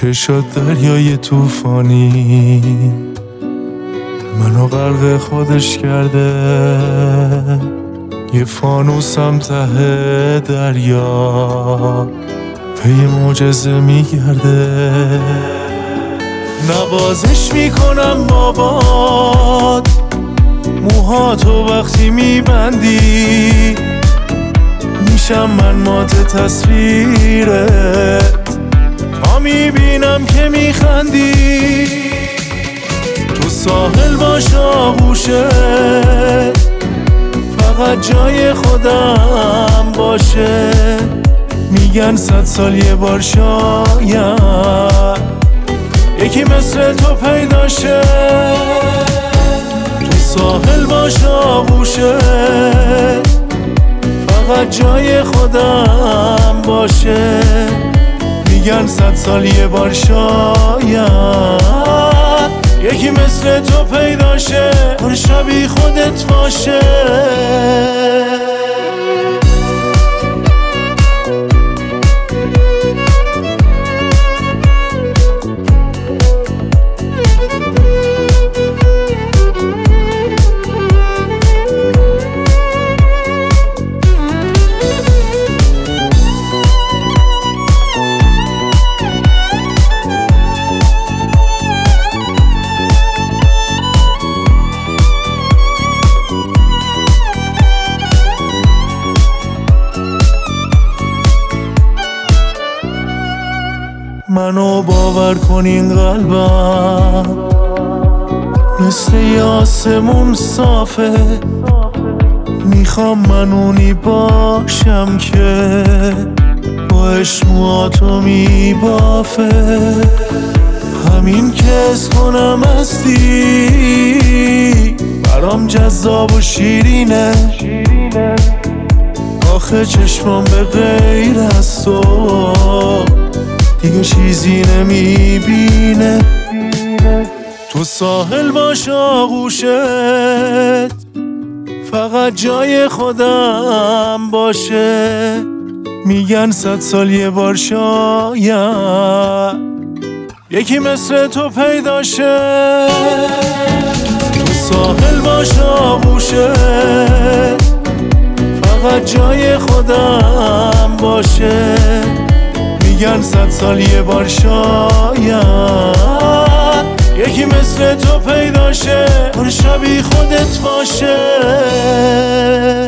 چشات دریای توفانی منو غرق خودش کرده، یه فانوسم ته دریا پی معجزه میگرده. نوازش میکنم بابات، موهاتو وقتی میبندی میشم من مات تصویرت، تا میبینم که میخندی. تو ساحل باش آغوشت، فقط جای خودم باشه. میگن 100 سال یه بار شاید یکی مثل تو پیدا شه. تو ساحل باش آغوشت، فقط جای خودم باشه. میگن 100 سال یه بار شاید یکی مثل تو پیدا شه، پر شبیه خودت باشه. منو باور کن این قلبم مثل یه آسمون صافه، میخوام من اونی باشم که با اشمواتو میبافه. همین که از کنم هستی برام جذاب و شیرینه، آخه چشمام به غیر از تو دیگه چیزی نمیبینه. تو ساحل باش آغوشت، فقط جای خودم باشه. میگن 100 سال یه بار شاید یکی مثل تو پیدا شه. تو ساحل باش آغوشت، فقط جای خودم باشه. میگن 100 سال یه بار شاید یکی مثل تو پیدا شه، پر شبیه خودت باشه.